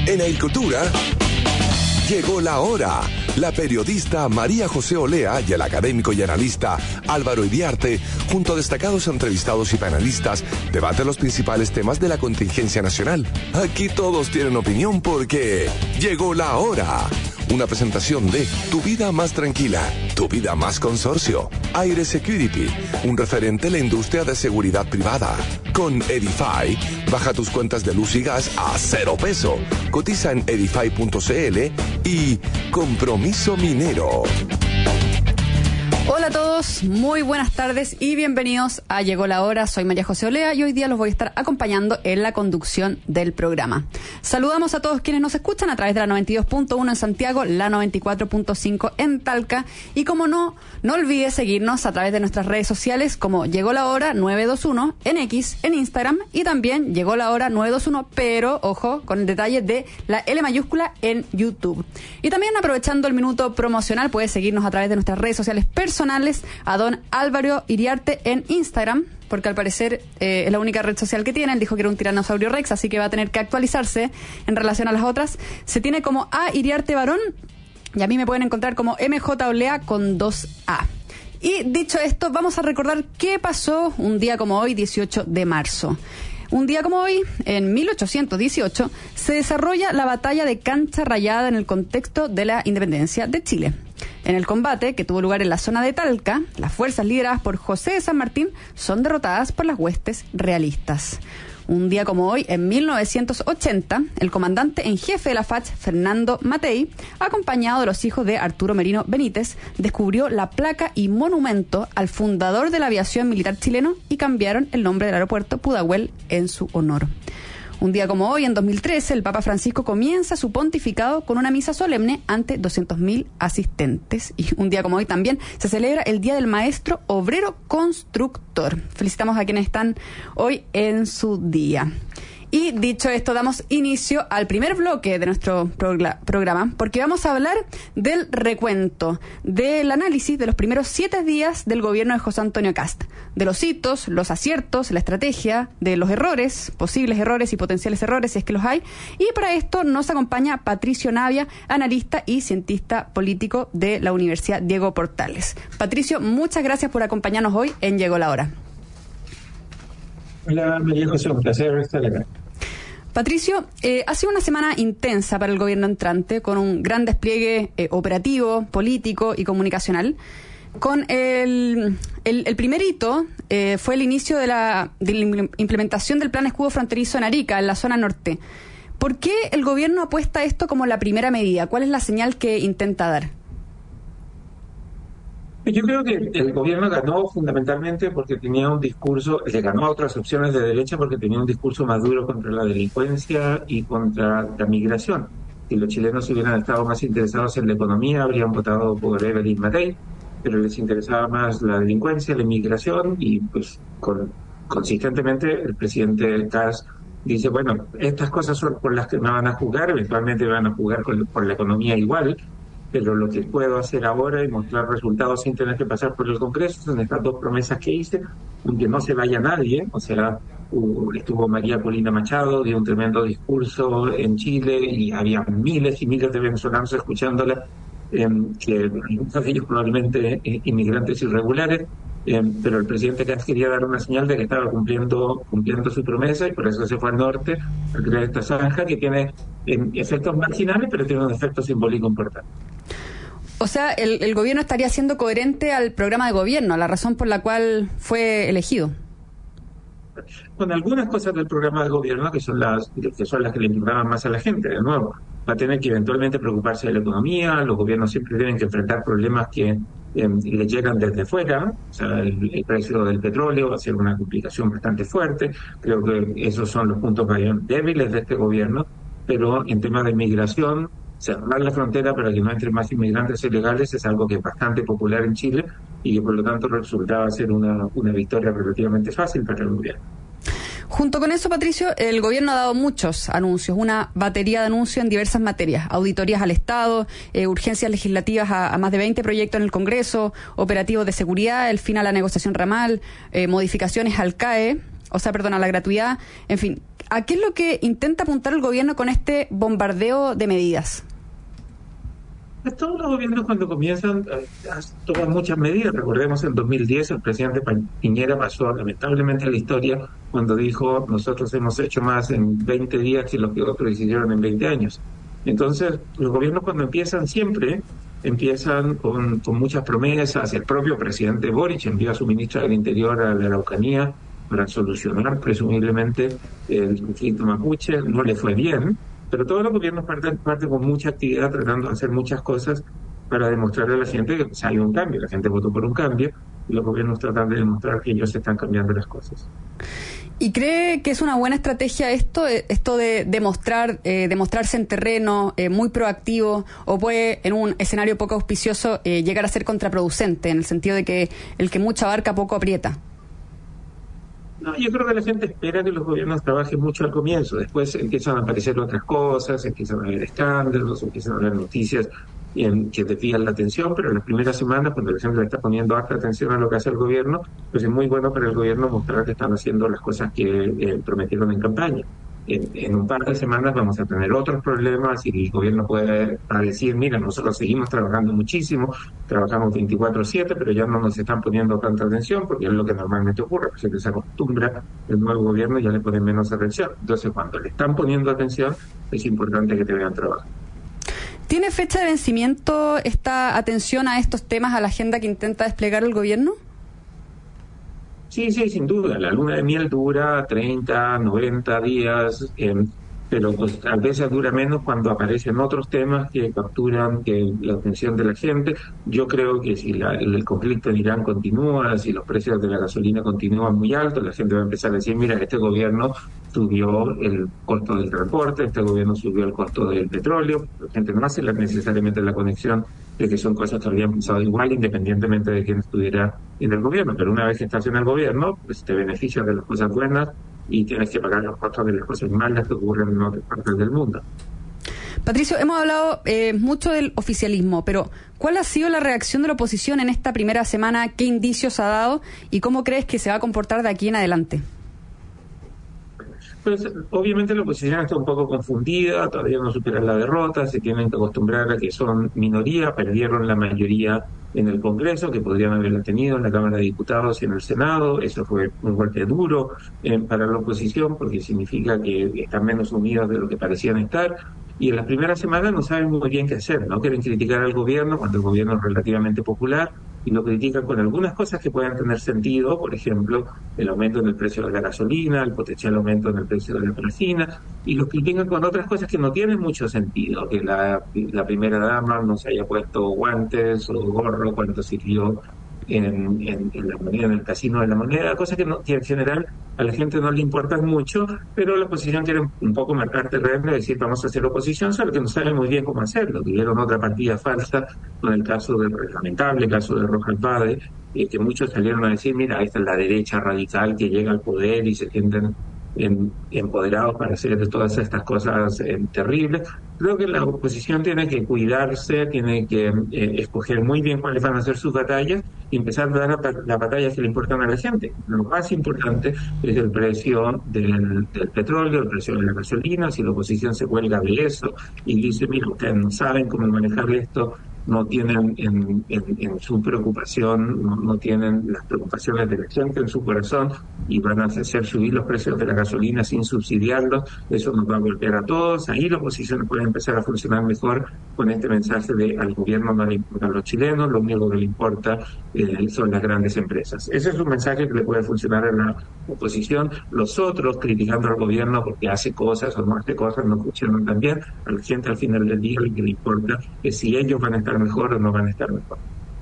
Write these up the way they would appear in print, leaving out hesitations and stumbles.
En Agricultura, llegó la hora. La periodista María José Olea y el académico y analista Álvaro Iriarte, junto a destacados entrevistados y panelistas, debaten los principales temas de la contingencia nacional. Aquí todos tienen opinión porque llegó la hora. Una presentación de Tu Vida Más Tranquila, Tu Vida Más Consorcio, Aire Security, un referente en la industria de seguridad privada. Con Edify, baja tus cuentas de luz y gas a $0. Cotiza en edify.cl y Compromiso Minero. Hola a todos, muy buenas tardes y bienvenidos a Llegó la Hora. Soy María José Olea y hoy día los voy a estar acompañando en la conducción del programa. Saludamos a todos quienes nos escuchan a través de la 92.1 en Santiago, la 94.5 en Talca y como no olvide seguirnos a través de nuestras redes sociales como Llegó la Hora 921 en X, en Instagram y también Llegó la Hora 921, pero ojo con el detalle de la L mayúscula en YouTube. Y también aprovechando el minuto promocional puede seguirnos a través de nuestras redes sociales personales a don Álvaro Iriarte en Instagram, porque al parecer es la única red social que tiene. Él dijo que era un tiranosaurio rex, así que va a tener que actualizarse en relación a las otras. Se tiene como A Iriarte Varón y a mí me pueden encontrar como MJ Olea con 2A. Y dicho esto, vamos a recordar qué pasó un día como hoy, 18 de marzo. Un día como hoy, en 1818, se desarrolla la batalla de Cancha Rayada en el contexto de la independencia de Chile. En el combate, que tuvo lugar en la zona de Talca, las fuerzas lideradas por José de San Martín son derrotadas por las huestes realistas. Un día como hoy, en 1980, el comandante en jefe de la FACH, Fernando Matei, acompañado de los hijos de Arturo Merino Benítez, descubrió la placa y monumento al fundador de la aviación militar chileno y cambiaron el nombre del aeropuerto Pudahuel en su honor. Un día como hoy, en 2013, el Papa Francisco comienza su pontificado con una misa solemne ante 200.000 asistentes. Y un día como hoy también se celebra el Día del Maestro Obrero Constructor. Felicitamos a quienes están hoy en su día. Y dicho esto, damos inicio al primer bloque de nuestro programa, porque vamos a hablar del recuento, del análisis de los primeros 7 días del gobierno de José Antonio Kast, de los hitos, los aciertos, la estrategia, de los errores, posibles errores y potenciales errores, si es que los hay. Y para esto nos acompaña Patricio Navia, analista y cientista político de la Universidad Diego Portales. Patricio, muchas gracias por acompañarnos hoy en Llegó la Hora. Hola, María José, un placer estar acá. Patricio, ha sido una semana intensa para el gobierno entrante, con un gran despliegue operativo, político y comunicacional. Con el primer hito fue el inicio de la implementación del plan escudo fronterizo en Arica, en la zona norte. ¿Por qué el gobierno apuesta a esto como la primera medida? ¿Cuál es la señal que intenta dar? Yo creo que el gobierno ganó fundamentalmente porque tenía un discurso, le ganó a otras opciones de derecha porque tenía un discurso más duro contra la delincuencia y contra la migración. Si los chilenos hubieran estado más interesados en la economía, habrían votado por Evelyn Matei, pero les interesaba más la delincuencia, la inmigración y pues consistentemente el presidente Kast dice, bueno, estas cosas son por las que me van a juzgar, eventualmente van a juzgar por la economía igual, pero lo que puedo hacer ahora y mostrar resultados sin tener que pasar por el Congreso son estas 2 promesas que hice, aunque no se vaya nadie. O sea, estuvo María Corina Machado, dio un tremendo discurso en Chile y había miles y miles de venezolanos escuchándola, que muchos de ellos probablemente inmigrantes irregulares, pero el presidente Kast quería dar una señal de que estaba cumpliendo su promesa y por eso se fue al norte a crear esta zanja que tiene efectos marginales, pero tiene un efecto simbólico importante. O sea, el gobierno estaría siendo coherente al programa de gobierno, a la razón por la cual fue elegido. Con algunas cosas del programa de gobierno que son las que le importaban más a la gente. De nuevo, va a tener que eventualmente preocuparse de la economía. Los gobiernos siempre tienen que enfrentar problemas que le llegan desde fuera. O sea, el precio del petróleo va a ser una complicación bastante fuerte. Creo que esos son los puntos más débiles de este gobierno. Pero en temas de migración, cerrar la frontera para que no entren más inmigrantes ilegales es algo que es bastante popular en Chile y que por lo tanto resultaba ser una victoria relativamente fácil para el gobierno. Junto con eso, Patricio, el gobierno ha dado muchos anuncios, una batería de anuncios en diversas materias: auditorías al Estado, urgencias legislativas a más de 20 proyectos en el Congreso, operativos de seguridad, el fin a la negociación ramal, modificaciones al CAE, a la gratuidad, en fin. ¿A qué es lo que intenta apuntar el gobierno con este bombardeo de medidas? Todos los gobiernos cuando comienzan toman muchas medidas. Recordemos en 2010 el presidente Piñera pasó lamentablemente a la historia cuando dijo: nosotros hemos hecho más en 20 días que lo que otros hicieron en 20 años. Entonces los gobiernos cuando empiezan con muchas promesas. El propio presidente Boric envió a su ministra del Interior a la Araucanía para solucionar presumiblemente el conflicto mapuche. No le fue bien, pero todos los gobiernos parten con mucha actividad, tratando de hacer muchas cosas para demostrarle a la gente que hay un cambio. La gente votó por un cambio y los gobiernos tratan de demostrar que ellos están cambiando las cosas. ¿Y cree que es una buena estrategia esto de demostrarse en terreno muy proactivo, o puede, en un escenario poco auspicioso, llegar a ser contraproducente, en el sentido de que el que mucho abarca poco aprieta? No, yo creo que la gente espera que los gobiernos trabajen mucho al comienzo. Después empiezan a aparecer otras cosas, empiezan a haber escándalos, empiezan a haber noticias que desvían la atención, pero en las primeras semanas, cuando la gente le está poniendo harta atención a lo que hace el gobierno, pues es muy bueno para el gobierno mostrar que están haciendo las cosas que prometieron en campaña. En un par de semanas vamos a tener otros problemas y el gobierno puede decir: mira, nosotros seguimos trabajando muchísimo, trabajamos 24/7, pero ya no nos están poniendo tanta atención, porque es lo que normalmente ocurre. La gente se acostumbra, el nuevo gobierno ya le pone menos atención. Entonces, cuando le están poniendo atención, es importante que te vean trabajar. ¿Tiene fecha de vencimiento esta atención a estos temas, a la agenda que intenta desplegar el gobierno? Sí, sin duda. La luna de miel dura 30, 90 días, pero pues a veces dura menos cuando aparecen otros temas que capturan la atención de la gente. Yo creo que si el conflicto en Irán continúa, si los precios de la gasolina continúan muy altos, la gente va a empezar a decir: mira, este gobierno subió el costo del transporte, este gobierno subió el costo del petróleo. La gente no hace necesariamente la conexión de que son cosas que habían pasado igual, independientemente de quién estuviera en el gobierno. Pero una vez que estás en el gobierno, pues te beneficias de las cosas buenas y tienes que pagar los costos de las cosas malas que ocurren en otras partes del mundo. Patricio, hemos hablado mucho del oficialismo, pero ¿cuál ha sido la reacción de la oposición en esta primera semana? ¿Qué indicios ha dado? ¿Y cómo crees que se va a comportar de aquí en adelante? Pues obviamente la oposición está un poco confundida, todavía no superan la derrota, se tienen que acostumbrar a que son minoría, perdieron la mayoría en el Congreso, que podrían haberla tenido en la Cámara de Diputados y en el Senado. Eso fue un golpe duro para la oposición, porque significa que están menos unidos de lo que parecían estar. Y en las primeras semanas no saben muy bien qué hacer, no quieren criticar al gobierno cuando el gobierno es relativamente popular, y lo critican con algunas cosas que puedan tener sentido, por ejemplo, el aumento en el precio de la gasolina, el potencial aumento en el precio de la kerosina, y lo critican con otras cosas que no tienen mucho sentido, que la primera dama no se haya puesto guantes o gorro cuando sirvió en la moneda, en el casino de la moneda, cosas que en general a la gente no le importan mucho, pero la oposición quiere un poco marcar terreno y decir: vamos a hacer oposición, solo que no saben muy bien cómo hacerlo. Tuvieron otra partida falsa con el lamentable caso de Rojas Vade, que muchos salieron a decir: mira, esta es la derecha radical que llega al poder y se sienten empoderados para hacer todas estas cosas terribles. Creo que la oposición tiene que cuidarse, tiene que escoger muy bien cuáles van a ser sus batallas y empezar a dar las batallas que le importan a la gente. Lo más importante es el precio del petróleo, el precio de la gasolina. Si la oposición se cuelga de eso y dice: mira, ustedes no saben cómo manejar esto, no tienen en su preocupación, no tienen las preocupaciones de la gente en su corazón y van a hacer subir los precios de la gasolina sin subsidiarlos, eso nos va a golpear a todos. Ahí la oposición puede empezar a funcionar mejor con este mensaje de: al gobierno no le importan los chilenos, lo único que le importa son las grandes empresas. Ese es un mensaje que le puede funcionar a la oposición. Los otros, criticando al gobierno porque hace cosas o no hace cosas, no funcionan tan bien. A la gente al final del día lo que le importa es si ellos van a estar mejor o no van a estar mejor.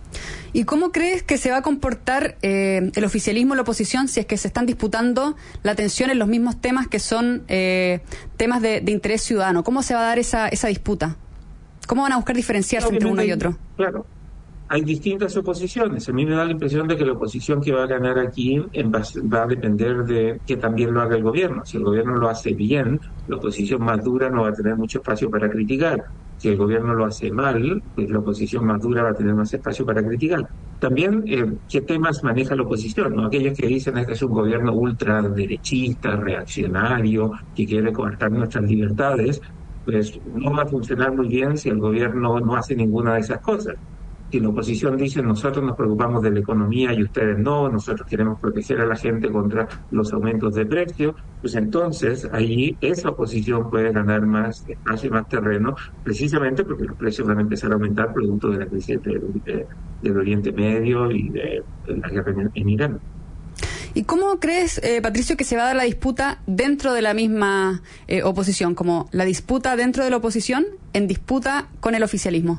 ¿Y cómo crees que se va a comportar el oficialismo y la oposición si es que se están disputando la atención en los mismos temas que son temas de interés ciudadano? ¿Cómo se va a dar esa disputa? ¿Cómo van a buscar diferenciarse entre uno y otro? Claro, hay distintas oposiciones. A mí me da la impresión de que la oposición que va a ganar aquí va a depender de que también lo haga el gobierno. Si el gobierno lo hace bien, la oposición más dura no va a tener mucho espacio para criticar. Si el gobierno lo hace mal, pues la oposición más dura va a tener más espacio para criticar. También qué temas maneja la oposición, ¿no? Aquellos que dicen este es un gobierno ultraderechista, reaccionario, que quiere coartar nuestras libertades, pues no va a funcionar muy bien si el gobierno no hace ninguna de esas cosas. Si la oposición dice nosotros nos preocupamos de la economía y ustedes no, nosotros queremos proteger a la gente contra los aumentos de precios, pues entonces ahí esa oposición puede ganar más espacio y más terreno, precisamente porque los precios van a empezar a aumentar producto de la crisis del Oriente Medio y de la guerra en Irán. ¿Y cómo crees, Patricio, que se va a dar la disputa dentro de la misma oposición, como la disputa dentro de la oposición en disputa con el oficialismo?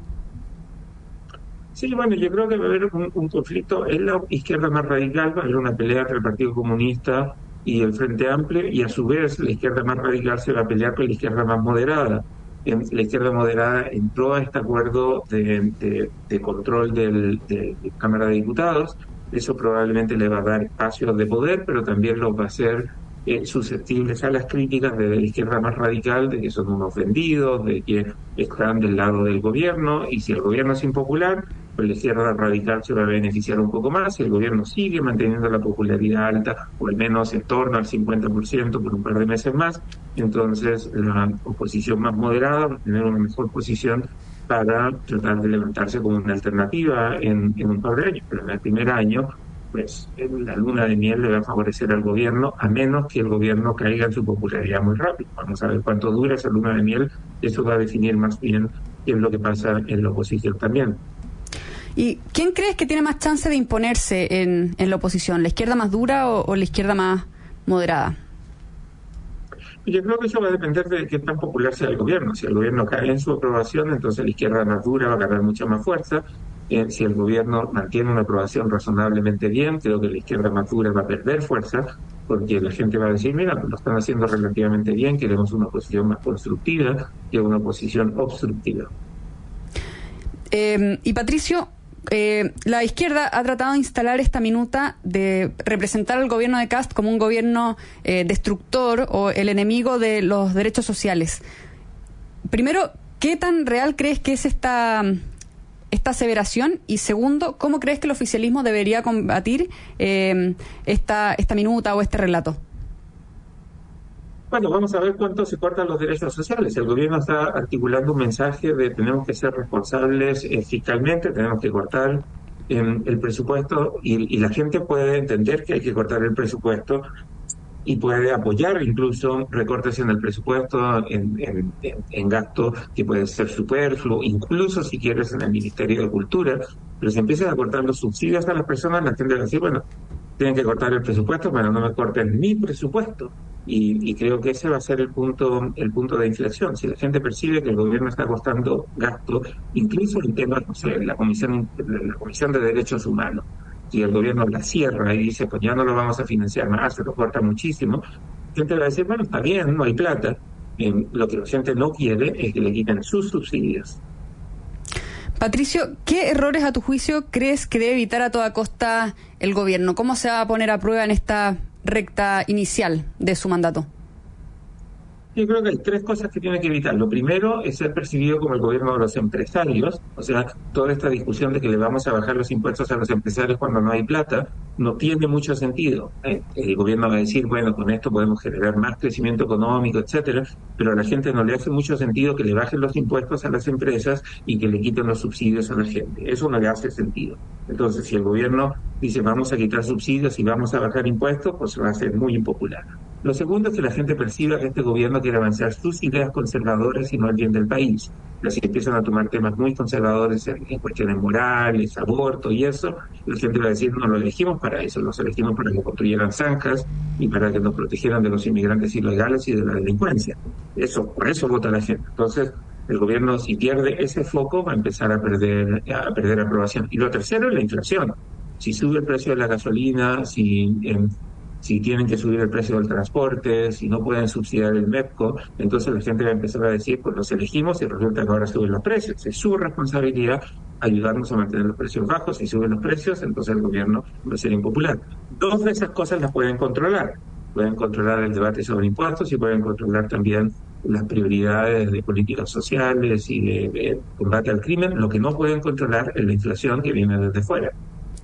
Sí, bueno, yo creo que va a haber un conflicto en la izquierda más radical, va a haber una pelea entre el Partido Comunista y el Frente Amplio, y a su vez la izquierda más radical se va a pelear con la izquierda más moderada. La izquierda moderada entró a este acuerdo de control de Cámara de Diputados. Eso probablemente le va a dar espacios de poder, pero también los va a hacer susceptibles a las críticas de la izquierda más radical, de que son unos vendidos, de que están del lado del gobierno, y si el gobierno es impopular, pues la izquierda radical se va a beneficiar un poco más. Si el gobierno sigue manteniendo la popularidad alta, o al menos en torno al 50% por un par de meses más, entonces la oposición más moderada va a tener una mejor posición para tratar de levantarse como una alternativa en un par de años. Pero en el primer año, pues la luna de miel le va a favorecer al gobierno, a menos que el gobierno caiga en su popularidad muy rápido. Vamos a ver cuánto dura esa luna de miel, eso va a definir más bien qué es lo que pasa en la oposición también. ¿Y quién crees que tiene más chance de imponerse en la oposición? ¿La izquierda más dura o la izquierda más moderada? Yo creo que eso va a depender de qué tan popular sea el gobierno. Si el gobierno cae en su aprobación, entonces la izquierda más dura va a ganar mucha más fuerza. Si el gobierno mantiene una aprobación razonablemente bien, creo que la izquierda más dura va a perder fuerza, porque la gente va a decir, mira, lo están haciendo relativamente bien, queremos una oposición más constructiva que una oposición obstructiva. Y Patricio, la izquierda ha tratado de instalar esta minuta de representar al gobierno de Kast como un gobierno destructor o el enemigo de los derechos sociales. Primero, ¿qué tan real crees que es esta aseveración? Y segundo, ¿cómo crees que el oficialismo debería combatir esta minuta o este relato? Bueno, vamos a ver cuánto se cortan los derechos sociales. El gobierno está articulando un mensaje de tenemos que ser responsables fiscalmente, tenemos que cortar el presupuesto, y la gente puede entender que hay que cortar el presupuesto y puede apoyar incluso recortes en el presupuesto, en gasto que puede ser superfluo, incluso si quieres en el Ministerio de Cultura. Pero si empiezan a cortar los subsidios a las personas, la gente va a decir, bueno, tienen que cortar el presupuesto, pero no me corten mi presupuesto. Y creo que ese va a ser el punto de inflexión. Si la gente percibe que el gobierno está costando gasto, incluso en temas, no sé, la Comisión de Derechos Humanos, si el gobierno la cierra y dice, pues ya no lo vamos a financiar más, se lo corta muchísimo, la gente va a decir, bueno, está bien, no hay plata. Lo que la gente no quiere es que le quiten sus subsidios. Patricio, ¿qué errores a tu juicio crees que debe evitar a toda costa el gobierno? ¿Cómo se va a poner a prueba en esta recta inicial de su mandato? Yo creo que hay tres cosas que tiene que evitar. Lo primero es ser percibido como el gobierno de los empresarios. O sea, toda esta discusión de que le vamos a bajar los impuestos a los empresarios cuando no hay plata no tiene mucho sentido. El gobierno va a decir, bueno, con esto podemos generar más crecimiento económico, etcétera, pero a la gente no le hace mucho sentido que le bajen los impuestos a las empresas y que le quiten los subsidios a la gente. Eso no le hace sentido. Entonces, si el gobierno dice vamos a quitar subsidios y vamos a bajar impuestos, pues va a ser muy impopular. Lo segundo es que la gente perciba que este gobierno quiere avanzar sus ideas conservadoras y no el bien del país. Pero si empiezan a tomar temas muy conservadores en cuestiones morales, aborto y eso, la gente va a decir, no lo elegimos para eso, los elegimos para que construyeran zanjas y para que nos protegieran de los inmigrantes ilegales y de la delincuencia. Por eso vota la gente. Entonces, el gobierno, si pierde ese foco, va a empezar a perder aprobación. Y lo tercero es la inflación. Si sube el precio de la gasolina, si tienen que subir el precio del transporte, si no pueden subsidiar el MEPCO, entonces la gente va a empezar a decir, pues los elegimos y resulta que ahora suben los precios. Es su responsabilidad ayudarnos a mantener los precios bajos. Si suben los precios, entonces el gobierno va a ser impopular. Dos de esas cosas las pueden controlar. Pueden controlar el debate sobre impuestos y pueden controlar también las prioridades de políticas sociales y de combate al crimen. Lo que no pueden controlar es la inflación que viene desde fuera.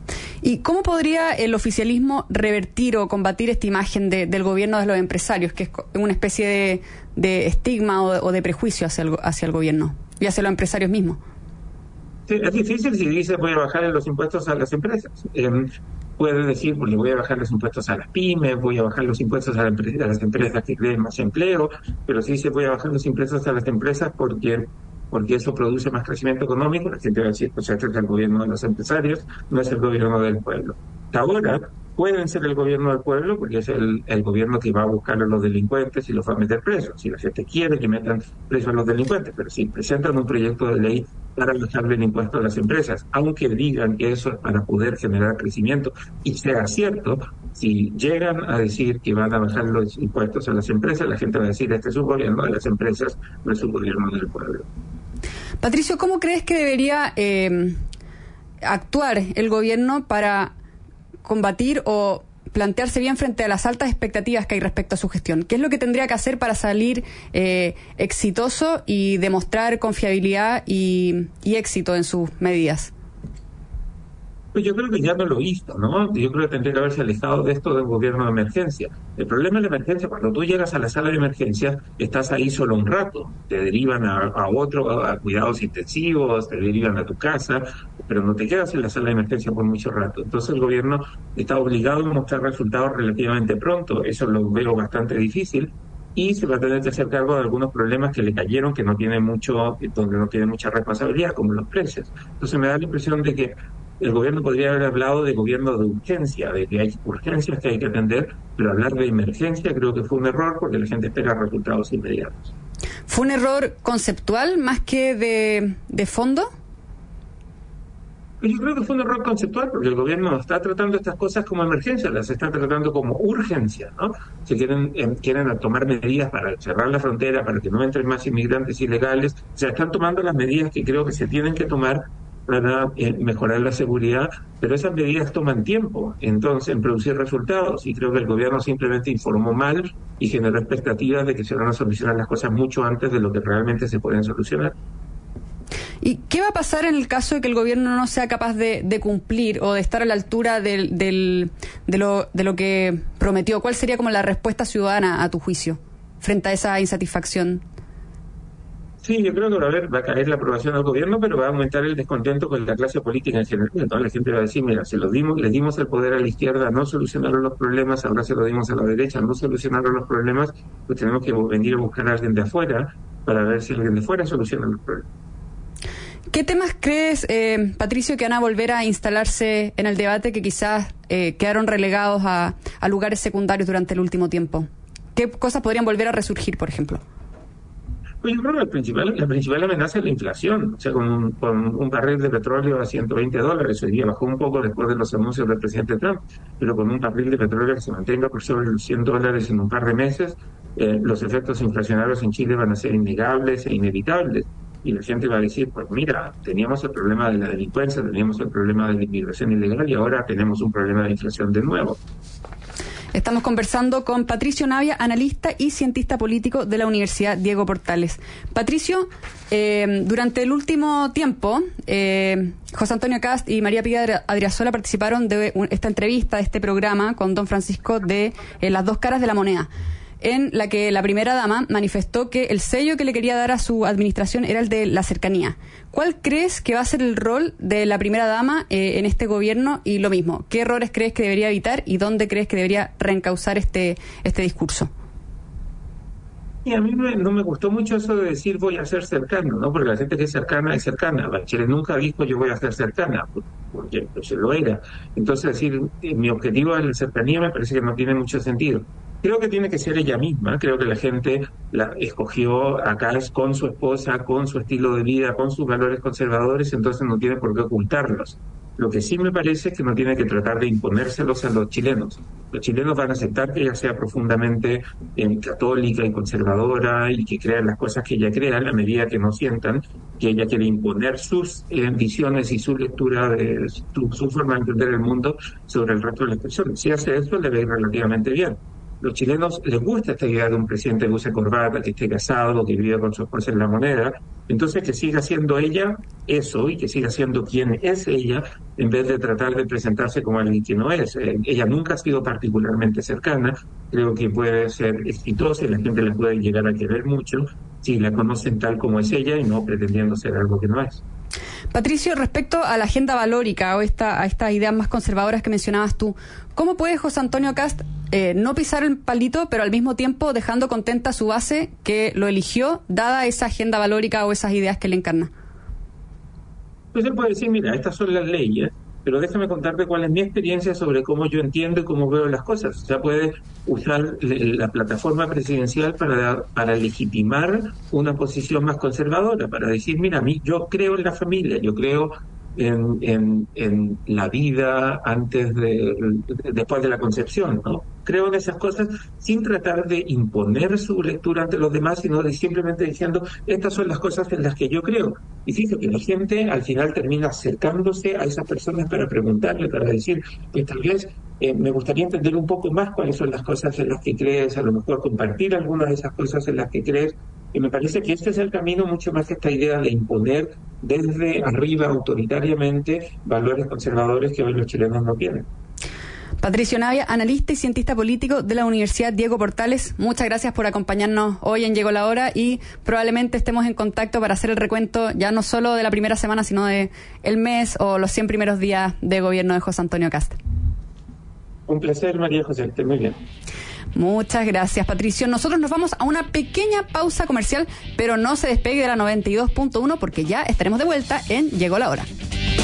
¿Y cómo podría el oficialismo revertir o combatir esta imagen del gobierno de los empresarios, que es una especie de estigma o de prejuicio hacia el gobierno y hacia los empresarios mismos? Sí, es difícil si dice voy a bajar los impuestos a las empresas. Puede decir, pues le voy a bajar los impuestos a las pymes, voy a bajar los impuestos a las empresas que creen más empleo, pero si dice voy a bajar los impuestos a las empresas porque eso produce más crecimiento económico, la gente va a decir, pues este es el gobierno de los empresarios, no es el gobierno del pueblo. Ahora pueden ser el gobierno del pueblo porque es el gobierno que va a buscar a los delincuentes y los va a meter presos. Si la gente quiere que metan presos a los delincuentes, pero si presentan un proyecto de ley para bajarle el impuesto a las empresas, aunque digan que eso es para poder generar crecimiento, y sea cierto, si llegan a decir que van a bajar los impuestos a las empresas, la gente va a decir, este es un gobierno de las empresas, no es un gobierno del pueblo. Patricio, ¿cómo crees que debería actuar el gobierno para combatir o plantearse bien frente a las altas expectativas que hay respecto a su gestión? ¿Qué es lo que tendría que hacer para salir exitoso y demostrar confiabilidad y éxito en sus medidas? Pues yo creo que ya no lo hizo, ¿no? Yo creo que tendría que haberse alejado de esto del gobierno de emergencia. El problema de la emergencia, cuando tú llegas a la sala de emergencia, estás ahí solo un rato. Te derivan a cuidados intensivos, te derivan a tu casa, pero no te quedas en la sala de emergencia por mucho rato. Entonces el gobierno está obligado a mostrar resultados relativamente pronto. Eso lo veo bastante difícil. Y se va a tener que hacer cargo de algunos problemas que le cayeron, que no tiene donde no tiene mucha responsabilidad, como los precios. Entonces me da la impresión de que el gobierno podría haber hablado de gobierno de urgencia, de que hay urgencias que hay que atender, pero hablar de emergencia creo que fue un error porque la gente espera resultados inmediatos. ¿Fue un error conceptual más que de fondo? Yo creo que fue un error conceptual porque el gobierno está tratando estas cosas como emergencia, las está tratando como urgencia, ¿no? Si quieren tomar medidas para cerrar la frontera, para que no entren más inmigrantes ilegales, o sea, están tomando las medidas que creo que se tienen que tomar para mejorar la seguridad, pero esas medidas toman tiempo entonces en producir resultados, y creo que el gobierno simplemente informó mal y generó expectativas de que se van a solucionar las cosas mucho antes de lo que realmente se pueden solucionar. ¿Y qué va a pasar en el caso de que el gobierno no sea capaz de cumplir o de estar a la altura de lo que prometió? ¿Cuál sería como la respuesta ciudadana a tu juicio frente a esa insatisfacción? Sí, yo creo que va a caer la aprobación del gobierno, pero va a aumentar el descontento con la clase política en general. Entonces la gente va a decir, mira, les dimos el poder a la izquierda, no solucionaron los problemas, ahora se lo dimos a la derecha, no solucionaron los problemas, pues tenemos que venir a buscar a alguien de afuera para ver si alguien de afuera soluciona los problemas. ¿Qué temas crees, Patricio, que van a volver a instalarse en el debate que quizás quedaron relegados a lugares secundarios durante el último tiempo? ¿Qué cosas podrían volver a resurgir, por ejemplo? Pues yo creo que la principal amenaza es la inflación. O sea, con un barril de petróleo a $120, hoy día bajó un poco después de los anuncios del presidente Trump, pero con un barril de petróleo que se mantenga por sobre los $100 en un par de meses, los efectos inflacionarios en Chile van a ser innegables e inevitables. Y la gente va a decir, pues mira, teníamos el problema de la delincuencia, teníamos el problema de la inmigración ilegal y ahora tenemos un problema de inflación de nuevo. Estamos conversando con Patricio Navia, analista y cientista político de la Universidad Diego Portales. Patricio, durante el último tiempo, José Antonio Kast y María Pía Adriasola participaron de esta entrevista, de este programa con don Francisco de Las dos caras de la moneda, en la que la primera dama manifestó que el sello que le quería dar a su administración era el de la cercanía. ¿Cuál crees que va a ser el rol de la primera dama en este gobierno? Y lo mismo, ¿qué errores crees que debería evitar y dónde crees que debería reencauzar este discurso? Y a mí no me gustó mucho eso de decir voy a ser cercano, ¿no? Porque la gente que es cercana es cercana. Bachelet nunca dijo yo voy a ser cercana, porque pues, lo era. Entonces decir mi objetivo es la cercanía me parece que no tiene mucho sentido. Creo que tiene que ser ella misma, creo que la gente la escogió acá con su esposa, con su estilo de vida, con sus valores conservadores, entonces no tiene por qué ocultarlos. Lo que sí me parece es que no tiene que tratar de imponérselos a los chilenos. Los chilenos van a aceptar que ella sea profundamente católica y conservadora y que crea en las cosas que ella crea, en la medida que no sientan que ella quiere imponer sus visiones y su lectura de su forma de entender el mundo sobre el resto de las personas. Si hace eso, le va a ir relativamente bien. los chilenos les gusta esta idea de un presidente que use corbata, que esté casado, que viva con su esposa en La Moneda. Entonces, que siga siendo ella eso y que siga siendo quien es ella, en vez de tratar de presentarse como alguien que no es. Ella nunca ha sido particularmente cercana. Creo que puede ser exitosa y la gente la puede llegar a querer mucho si la conocen tal como es ella y no pretendiendo ser algo que no es. Patricio, respecto a la agenda valórica o a estas ideas más conservadoras que mencionabas tú, ¿cómo puede José Antonio Kast no pisar el palito, pero al mismo tiempo dejando contenta a su base que lo eligió, dada esa agenda valórica o esas ideas que le encarna? Pues él puede decir, mira, estas son las leyes, pero déjame contarte cuál es mi experiencia sobre cómo yo entiendo y cómo veo las cosas. O sea, puede usar la plataforma presidencial para legitimar una posición más conservadora, para decir, mira, yo creo en la familia, yo creo en la vida después de la concepción, ¿no? Creo en esas cosas sin tratar de imponer su lectura ante los demás, sino de simplemente diciendo, estas son las cosas en las que yo creo. Y fíjate que la gente al final termina acercándose a esas personas para preguntarle, para decir, pues tal vez me gustaría entender un poco más cuáles son las cosas en las que crees, a lo mejor compartir algunas de esas cosas en las que crees. Y me parece que este es el camino, mucho más que esta idea de imponer desde arriba autoritariamente valores conservadores que hoy los chilenos no tienen. Patricio Navia, analista y cientista político de la Universidad Diego Portales, muchas gracias por acompañarnos hoy en Llegó la Hora y probablemente estemos en contacto para hacer el recuento ya no solo de la primera semana, sino de el mes o los 100 primeros días de gobierno de José Antonio Kast. Un placer, María José, esté muy bien. Muchas gracias, Patricio. Nosotros nos vamos a una pequeña pausa comercial, pero no se despegue de la 92.1 porque ya estaremos de vuelta en Llegó la Hora.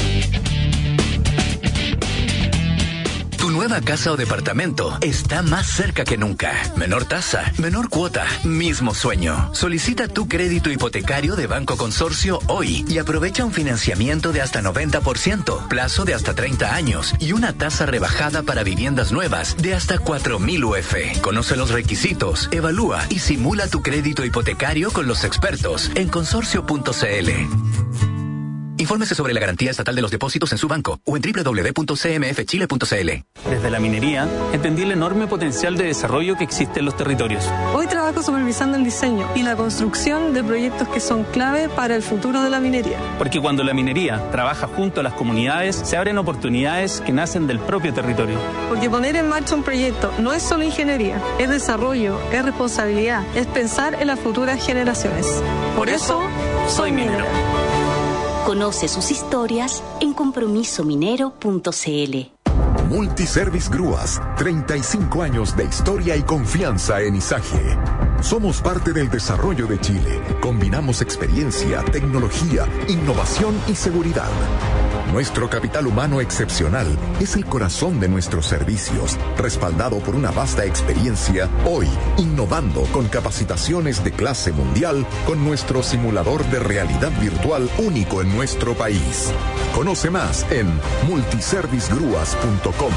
Tu nueva casa o departamento está más cerca que nunca. Menor tasa, menor cuota, mismo sueño. Solicita tu crédito hipotecario de Banco Consorcio hoy y aprovecha un financiamiento de hasta 90%, plazo de hasta 30 años y una tasa rebajada para viviendas nuevas de hasta 4.000 UF. Conoce los requisitos, evalúa y simula tu crédito hipotecario con los expertos en consorcio.cl. Infórmese sobre la garantía estatal de los depósitos en su banco o en www.cmfchile.cl. Desde la minería, entendí el enorme potencial de desarrollo que existe en los territorios. Hoy trabajo supervisando el diseño y la construcción de proyectos que son clave para el futuro de la minería. Porque cuando la minería trabaja junto a las comunidades, se abren oportunidades que nacen del propio territorio. Porque poner en marcha un proyecto no es solo ingeniería, es desarrollo, es responsabilidad, es pensar en las futuras generaciones. Por eso, soy minero. Conoce sus historias en compromisominero.cl. Multiservice Grúas, 35 años de historia y confianza en Izaje. Somos parte del desarrollo de Chile. Combinamos experiencia, tecnología, innovación y seguridad. Nuestro capital humano excepcional es el corazón de nuestros servicios, respaldado por una vasta experiencia, hoy innovando con capacitaciones de clase mundial con nuestro simulador de realidad virtual único en nuestro país. Conoce más en multiservicegrúas.com.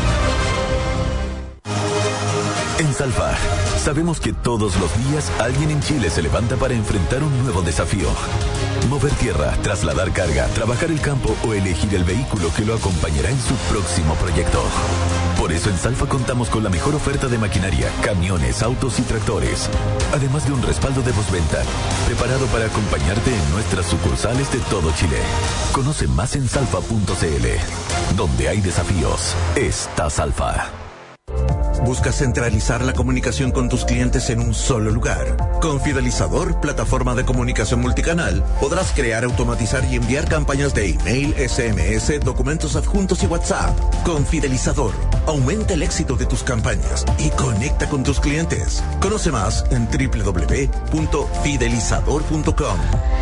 En Salvar, sabemos que todos los días alguien en Chile se levanta para enfrentar un nuevo desafío. Mover tierra, trasladar carga, trabajar el campo o elegir el vehículo que lo acompañará en su próximo proyecto. Por eso en Salfa contamos con la mejor oferta de maquinaria, camiones, autos y tractores. Además de un respaldo de postventa, preparado para acompañarte en nuestras sucursales de todo Chile. Conoce más en salfa.cl. Donde hay desafíos, está Salfa. ¿Buscas centralizar la comunicación con tus clientes en un solo lugar? Con Fidelizador, plataforma de comunicación multicanal, podrás crear, automatizar y enviar campañas de email, SMS, documentos adjuntos y WhatsApp. Con Fidelizador, aumenta el éxito de tus campañas y conecta con tus clientes. Conoce más en www.fidelizador.com.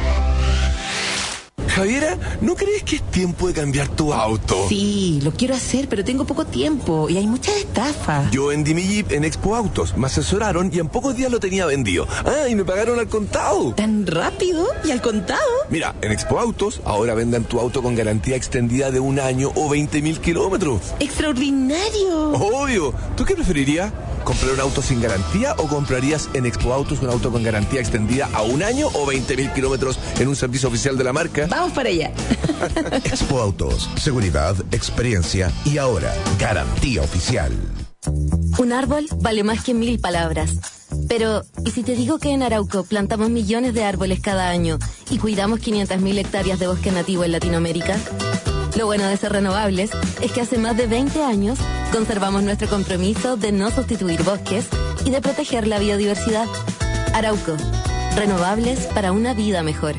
Javiera, ¿no crees que es tiempo de cambiar tu auto? Sí, lo quiero hacer, pero tengo poco tiempo y hay muchas estafas. Yo vendí mi Jeep en Expo Autos, me asesoraron y en pocos días lo tenía vendido. Ah, y me pagaron al contado. ¿Tan rápido? ¿Y al contado? Mira, en Expo Autos ahora venden tu auto con garantía extendida de 1 año o 20.000 kilómetros. ¡Extraordinario! Obvio. ¿Tú qué preferirías? ¿Comprar un auto sin garantía o comprarías en Expo Autos un auto con garantía extendida a 1 año o 20.000 kilómetros en un servicio oficial de la marca? Vamos para allá. Expo Autos, seguridad, experiencia y ahora garantía oficial. Un árbol vale más que 1000 palabras. Pero, ¿y si te digo que en Arauco plantamos millones de árboles cada año y cuidamos 500.000 hectáreas de bosque nativo en Latinoamérica? Lo bueno de ser renovables es que hace más de 20 años conservamos nuestro compromiso de no sustituir bosques y de proteger la biodiversidad. Arauco, renovables para una vida mejor.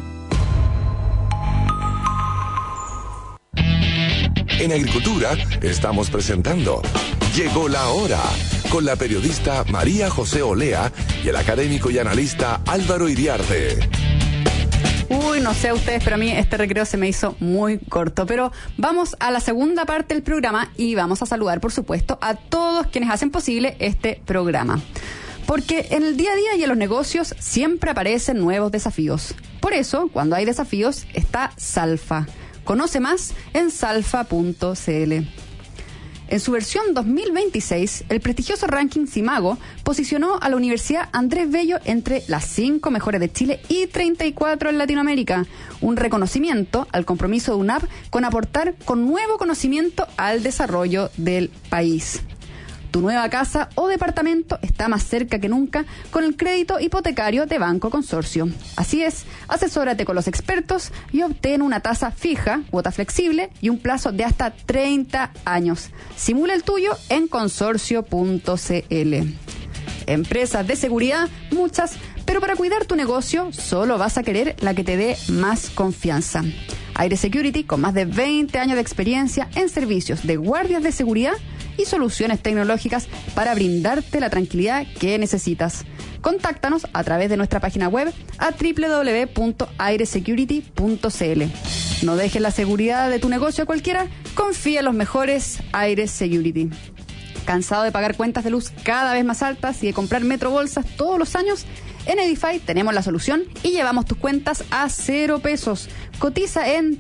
En Agricultura estamos presentando Llegó la Hora, con la periodista María José Olea y el académico y analista Álvaro Iriarte. Uy, no sé a ustedes, pero a mí este recreo se me hizo muy corto. Pero vamos a la segunda parte del programa y vamos a saludar, por supuesto, a todos quienes hacen posible este programa. Porque en el día a día y en los negocios siempre aparecen nuevos desafíos. Por eso, cuando hay desafíos, está Salfa. Conoce más en salfa.cl. En su versión 2026, el prestigioso ranking Simago posicionó a la Universidad Andrés Bello entre las 5 mejores de Chile y 34 en Latinoamérica. Un reconocimiento al compromiso de UNAP con aportar con nuevo conocimiento al desarrollo del país. Tu nueva casa o departamento está más cerca que nunca con el crédito hipotecario de Banco Consorcio. Así es, asesórate con los expertos y obtén una tasa fija, cuota flexible y un plazo de hasta 30 años. Simula el tuyo en consorcio.cl. Empresas de seguridad, muchas, pero para cuidar tu negocio solo vas a querer la que te dé más confianza. Aire Security, con más de 20 años de experiencia en servicios de guardias de seguridad y soluciones tecnológicas para brindarte la tranquilidad que necesitas. Contáctanos a través de nuestra página web a www.airesecurity.cl. No dejes la seguridad de tu negocio a cualquiera, confía en los mejores Aire Security. ¿Cansado de pagar cuentas de luz cada vez más altas y de comprar metrobolsas todos los años? En Edify tenemos la solución y llevamos tus cuentas a 0 pesos. Cotiza en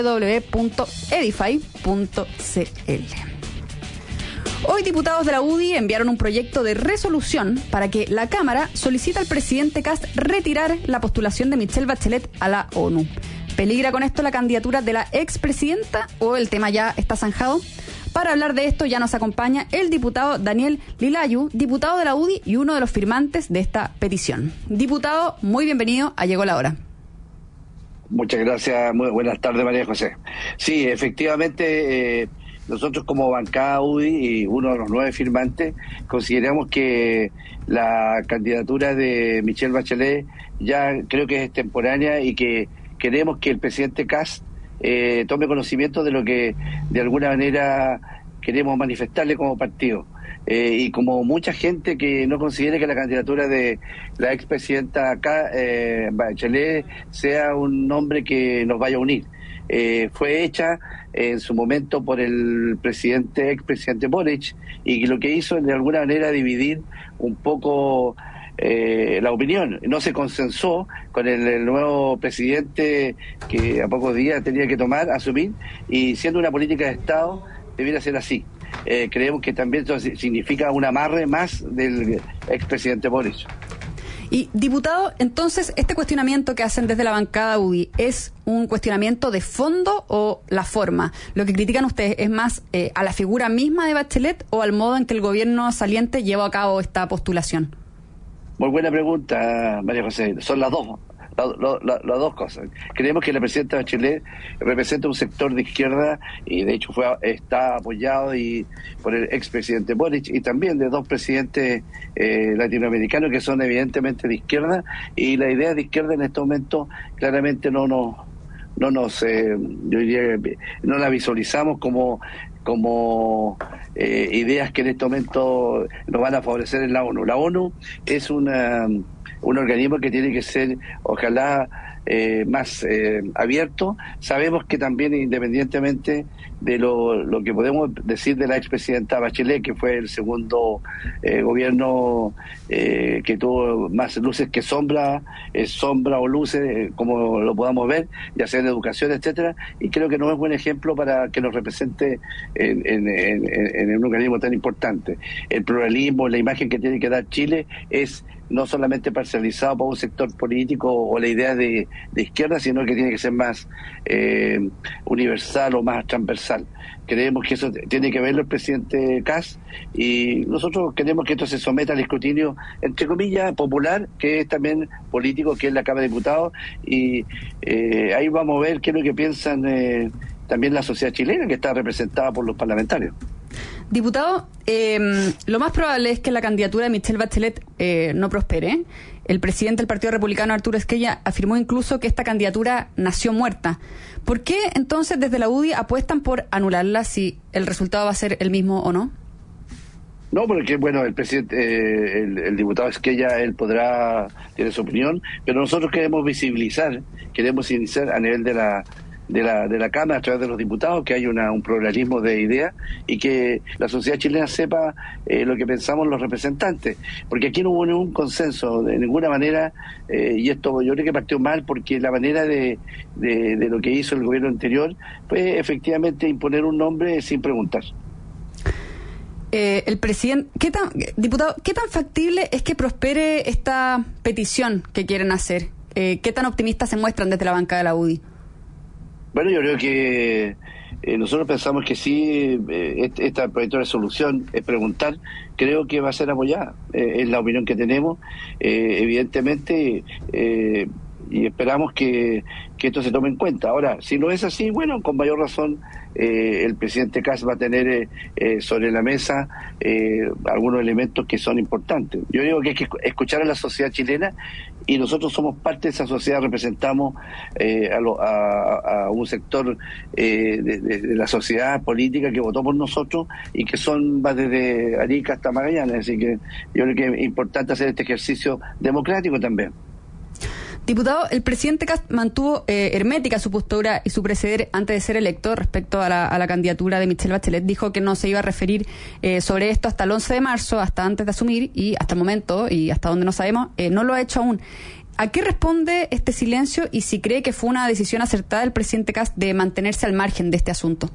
www.edify.cl. Hoy diputados de la UDI enviaron un proyecto de resolución para que la Cámara solicite al presidente Kast retirar la postulación de Michelle Bachelet a la ONU. ¿Peligra con esto la candidatura de la expresidenta o el tema ya está zanjado? Para hablar de esto ya nos acompaña el diputado Daniel Lilayu, diputado de la UDI y uno de los firmantes de esta petición. Diputado, muy bienvenido a Llegó la Hora. Muchas gracias, muy buenas tardes, María José. Sí, efectivamente, nosotros como bancada UDI y uno de los 9 firmantes consideramos que la candidatura de Michelle Bachelet ya creo que es extemporánea y que queremos que el presidente Kast tome conocimiento de lo que de alguna manera queremos manifestarle como partido. Y como mucha gente que no considere que la candidatura de la expresidenta Bachelet sea un nombre que nos vaya a unir. Fue hecha en su momento por el expresidente Boric, y lo que hizo de alguna manera dividir un poco la opinión. No se consensó con el nuevo presidente que a pocos días tenía que asumir, y siendo una política de Estado debiera ser así. Creemos que también eso significa un amarre más del expresidente Boric. Y, diputado, entonces, ¿este cuestionamiento que hacen desde la bancada UDI es un cuestionamiento de fondo o la forma? ¿Lo que critican ustedes es más a la figura misma de Bachelet o al modo en que el gobierno saliente llevó a cabo esta postulación? Muy buena pregunta, María José. Son las dos cosas. Creemos que la presidenta Bachelet representa un sector de izquierda y de hecho está apoyado por el expresidente Boric y también de 2 presidentes latinoamericanos que son evidentemente de izquierda, y la idea de izquierda en este momento claramente no la visualizamos como ideas que en este momento nos van a favorecer en la ONU. La ONU es un organismo que tiene que ser, ojalá, más abierto. Sabemos que también, independientemente de lo que podemos decir de la expresidenta Bachelet, que fue el segundo gobierno que tuvo más luces que sombra o luces, como lo podamos ver, ya sea en educación, etcétera, y creo que no es buen ejemplo para que nos represente en un organismo tan importante. El pluralismo, la imagen que tiene que dar Chile es no solamente parcializado por un sector político o la idea de izquierda, sino que tiene que ser más universal o más transversal. Creemos que eso tiene que verlo el presidente Kast, y nosotros queremos que esto se someta al escrutinio, entre comillas, popular, que es también político, que es la Cámara de Diputados, y ahí vamos a ver qué es lo que piensan también la sociedad chilena, que está representada por los parlamentarios. Diputado, lo más probable es que la candidatura de Michelle Bachelet no prospere. El presidente del Partido Republicano, Arturo Esquella, afirmó incluso que esta candidatura nació muerta. ¿Por qué entonces desde la UDI apuestan por anularla si el resultado va a ser el mismo o no? No, porque bueno, el presidente, el diputado Esquella, él tiene su opinión, pero nosotros queremos visibilizar a nivel de la Cámara, a través de los diputados, que hay un pluralismo de ideas y que la sociedad chilena sepa lo que pensamos los representantes, porque aquí no hubo ningún consenso de ninguna manera, y esto yo creo que partió mal, porque la manera de lo que hizo el gobierno anterior fue efectivamente imponer un nombre sin preguntar. El presidente, diputado, ¿qué tan factible es que prospere esta petición que quieren hacer? ¿Qué tan optimistas se muestran desde la bancada de la UDI? Bueno, yo creo que nosotros pensamos que sí, esta proyecto de resolución es preguntar, creo que va a ser apoyada, es la opinión que tenemos, evidentemente, y esperamos que esto se tome en cuenta. Ahora, si no es así, bueno, con mayor razón el presidente Kast va a tener sobre la mesa algunos elementos que son importantes. Yo digo que hay que escuchar a la sociedad chilena, y nosotros somos parte de esa sociedad, representamos a un sector de la sociedad política que votó por nosotros y que va desde Arica hasta Magallanes, así que yo creo que es importante hacer este ejercicio democrático también. Diputado, el presidente Kast mantuvo hermética su postura y su proceder antes de ser electo respecto a la candidatura de Michelle Bachelet. Dijo que no se iba a referir sobre esto hasta el 11 de marzo, hasta antes de asumir, y hasta el momento, y hasta donde no sabemos, no lo ha hecho aún. ¿A qué responde este silencio y si cree que fue una decisión acertada del presidente Kast de mantenerse al margen de este asunto?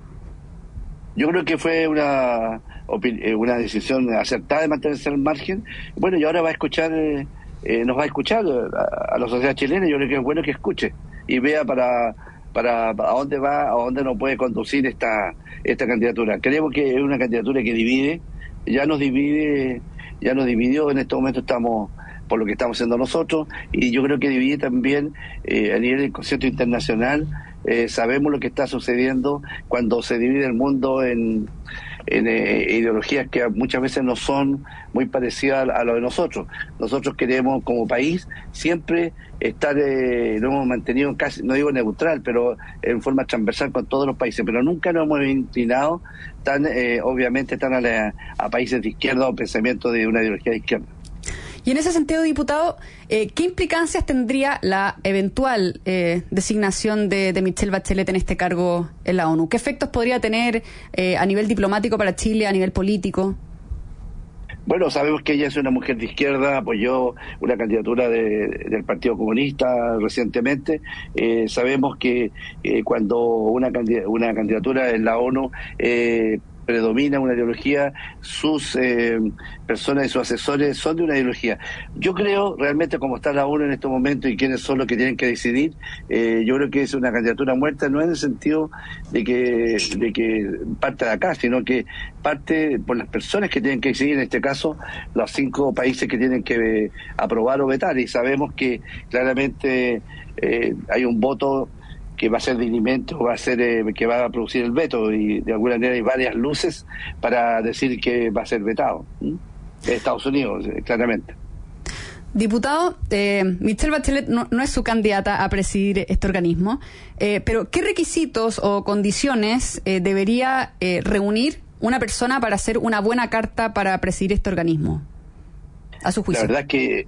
Yo creo que fue una decisión acertada de mantenerse al margen. Bueno, y ahora va a escuchar... nos va a escuchar a la sociedad chilena. Yo creo que es bueno que escuche y vea para a dónde va, a dónde nos puede conducir esta candidatura. Creemos que es una candidatura que divide, ya nos dividió, en este momento estamos por lo que estamos haciendo nosotros, y yo creo que divide también a nivel del concierto internacional. Sabemos lo que está sucediendo cuando se divide el mundo en ideologías que muchas veces no son muy parecidas a lo de nosotros. Nosotros queremos, como país, siempre estar, lo hemos mantenido casi, no digo neutral, pero en forma transversal con todos los países, pero nunca nos hemos inclinado obviamente a países de izquierda o pensamientos de una ideología de izquierda. Y en ese sentido, diputado, ¿qué implicancias tendría la eventual designación de Michelle Bachelet en este cargo en la ONU? ¿Qué efectos podría tener a nivel diplomático para Chile, a nivel político? Bueno, sabemos que ella es una mujer de izquierda, apoyó una candidatura del Partido Comunista recientemente. Sabemos que cuando una candidatura en la ONU predomina una ideología, sus personas y sus asesores son de una ideología. Yo creo, realmente, como está la ONU en estos momentos y quiénes son los que tienen que decidir, yo creo que es una candidatura muerta, no en el sentido de que parte de acá, sino que parte por las personas que tienen que decidir, en este caso, los 5 países que tienen que aprobar o vetar, y sabemos que claramente hay un voto que va a ser dirimente o va a ser que va a producir el veto, y de alguna manera hay varias luces para decir que va a ser vetado. Estados Unidos, claramente. Diputado, Michelle Bachelet no es su candidata a presidir este organismo, pero ¿qué requisitos o condiciones debería reunir una persona para hacer una buena carta para presidir este organismo, a su juicio? La verdad es que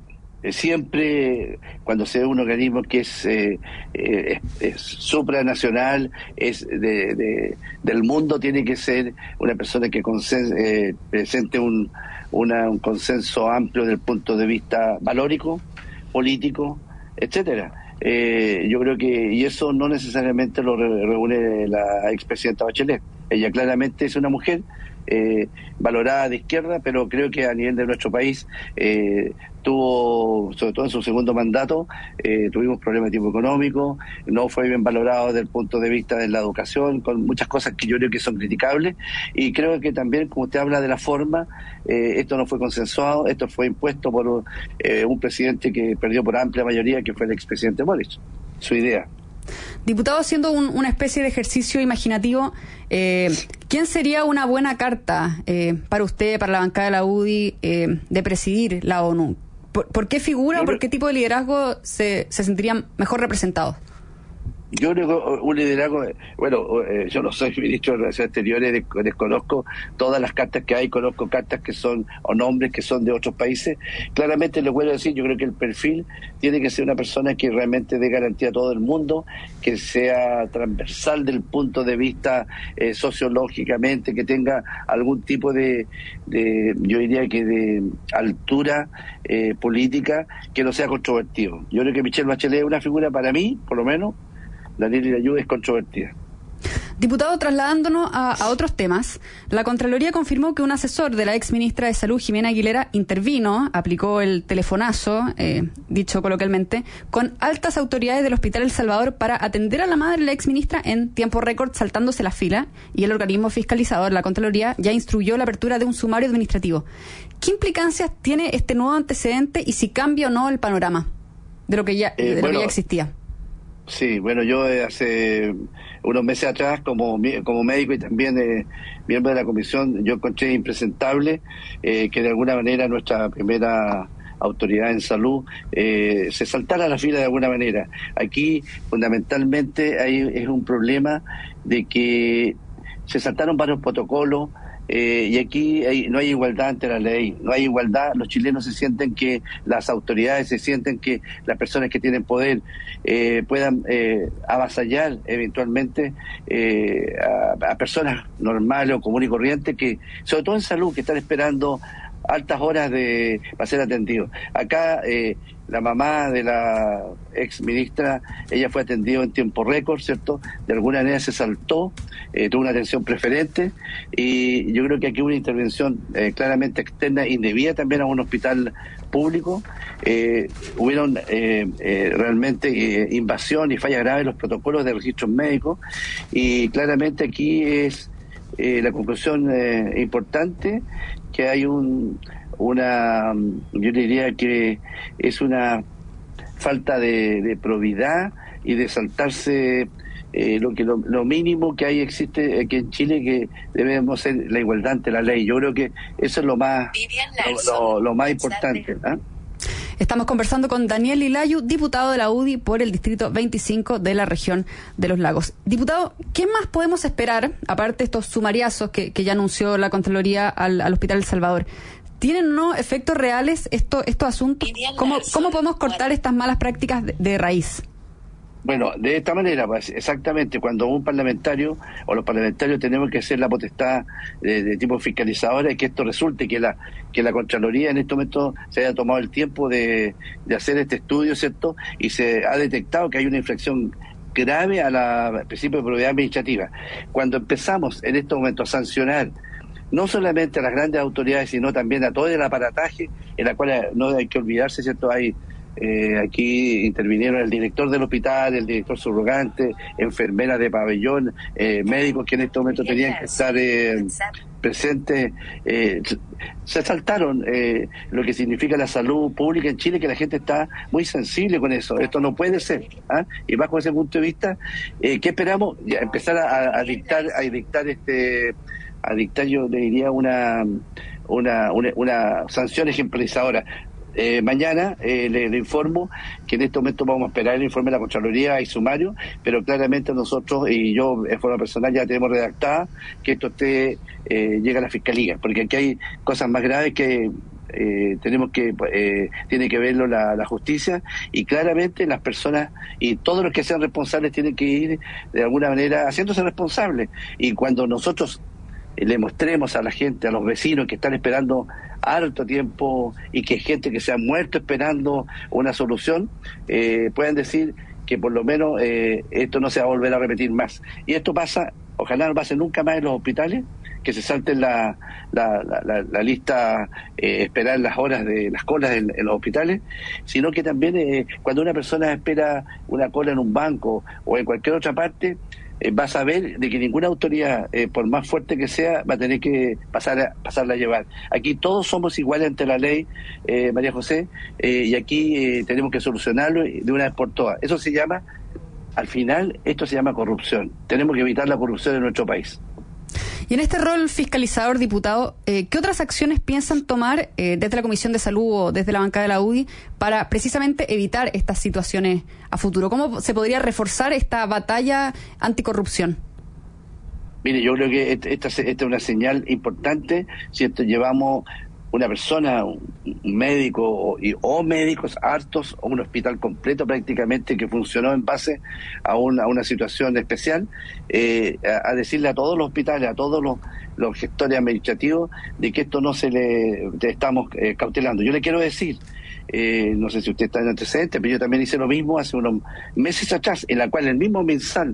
siempre cuando se ve un organismo que es supranacional, es del mundo, tiene que ser una persona que presente un consenso amplio desde el punto de vista valórico, político, etcétera. Yo creo que, y eso no necesariamente lo reúne la expresidenta Bachelet. Ella claramente es una mujer valorada de izquierda, pero creo que a nivel de nuestro país tuvo, sobre todo en su segundo mandato, tuvimos problemas de tipo económico, no fue bien valorado desde el punto de vista de la educación, con muchas cosas que yo creo que son criticables, y creo que también, como usted habla de la forma, esto no fue consensuado, esto fue impuesto por un presidente que perdió por amplia mayoría, que fue el expresidente Boric, su idea. Diputado, haciendo una especie de ejercicio imaginativo, ¿quién sería una buena carta para usted, para la bancada de la UDI, de presidir la ONU? ¿Por qué figura o por qué tipo de liderazgo se sentirían mejor representados? Yo creo que un liderazgo, yo no soy ministro de Relaciones Exteriores, desconozco todas las cartas que hay, conozco cartas que son, o nombres que son de otros países. Claramente les voy a decir, yo creo que el perfil tiene que ser una persona que realmente dé garantía a todo el mundo, que sea transversal del punto de vista sociológicamente, que tenga algún tipo de yo diría que de altura política, que no sea controvertido. Yo creo que Michelle Bachelet es una figura, para mí, por lo menos, Daniel Irayu, es controvertida. Diputado, trasladándonos a otros temas, la Contraloría confirmó que un asesor de la ex ministra de Salud, Jimena Aguilera, intervino, aplicó el telefonazo, dicho coloquialmente, con altas autoridades del Hospital El Salvador para atender a la madre de la ex ministra en tiempo récord, saltándose la fila, y el organismo fiscalizador, la Contraloría, ya instruyó la apertura de un sumario administrativo. ¿Qué implicancias tiene este nuevo antecedente y si cambia o no el panorama de lo que ya existía? Sí, bueno, yo hace unos meses atrás, como médico y también miembro de la comisión, yo encontré impresentable que de alguna manera nuestra primera autoridad en salud se saltara la fila de alguna manera. Aquí, fundamentalmente, es un problema de que se saltaron varios protocolos, y aquí no hay igualdad ante la ley, no hay igualdad. Los chilenos se sienten que las autoridades, se sienten que las personas que tienen poder puedan avasallar eventualmente a personas normales o comunes y corrientes, que sobre todo en salud, que están esperando altas horas para ser atendidos. Acá la mamá de la ex ministra, ella fue atendida en tiempo récord, ¿cierto? De alguna manera se saltó, tuvo una atención preferente, y yo creo que aquí hubo una intervención claramente externa, indebida también a un hospital público. Hubieron realmente invasión y falla grave en los protocolos de registros médicos, y claramente aquí es la conclusión importante, que hay yo diría que es una falta de probidad y de saltarse lo mínimo que existe aquí en Chile, que debemos ser la igualdad ante la ley. Yo creo que eso es lo más importante. Estamos conversando con Daniel Irayu, diputado de la UDI por el distrito 25 de la región de Los Lagos. Diputado, ¿qué más podemos esperar, aparte de estos sumariazos que ya anunció la Contraloría al Hospital El Salvador? ¿Tienen o no efectos reales estos asuntos? ¿Cómo podemos cortar estas malas prácticas de raíz? Bueno, de esta manera, pues, exactamente, cuando un parlamentario o los parlamentarios tenemos que hacer la potestad de tipo fiscalizadora, y que esto resulte que la Contraloría en este momento se haya tomado el tiempo de hacer este estudio, ¿cierto? Y se ha detectado que hay una infracción grave al principio de probidad administrativa. Cuando empezamos en estos momentos a sancionar no solamente a las grandes autoridades, sino también a todo el aparataje, en la cual no hay que olvidarse, ¿cierto? Aquí intervinieron el director del hospital, el director subrogante, enfermeras de pabellón, médicos que en este momento tenían que estar presentes. Se saltaron lo que significa la salud pública en Chile, que la gente está muy sensible con eso. Esto no puede ser. Y bajo ese punto de vista, ¿qué esperamos? Ya empezar a dictar yo le diría una sanción ejemplarizadora. Mañana le informo que en este momento vamos a esperar el informe de la Contraloría y sumario, pero claramente nosotros, y yo en forma personal, ya tenemos redactada que esto llegue a la Fiscalía, porque aquí hay cosas más graves que tiene que verlo la justicia, y claramente las personas y todos los que sean responsables tienen que ir de alguna manera haciéndose responsables, y cuando nosotros le mostremos a la gente, a los vecinos que están esperando harto tiempo y que hay gente que se ha muerto esperando una solución, puedan decir que por lo menos esto no se va a volver a repetir más. Y esto pasa ojalá no pase nunca más en los hospitales, que se salten la lista, esperar las horas de las colas en los hospitales, sino que también cuando una persona espera una cola en un banco o en cualquier otra parte, va a saber de que ninguna autoridad, por más fuerte que sea, va a tener que pasarla a llevar. Aquí todos somos iguales ante la ley, María José, y aquí tenemos que solucionarlo de una vez por todas. Eso se llama, al final, esto se llama corrupción. Tenemos que evitar la corrupción en nuestro país. Y en este rol fiscalizador, diputado, ¿qué otras acciones piensan tomar desde la Comisión de Salud o desde la bancada de la UDI para precisamente evitar estas situaciones a futuro? ¿Cómo se podría reforzar esta batalla anticorrupción? Mire, yo creo que esta es una señal importante. Si llevamos una persona, un médico o médicos hartos, o un hospital completo prácticamente que funcionó en base a una situación especial, a decirle a todos los hospitales, a todos los gestores administrativos, de que esto no estamos cautelando. Yo le quiero decir, no sé si usted está en antecedentes, pero yo también hice lo mismo hace unos meses atrás, en la cual el mismo MinSal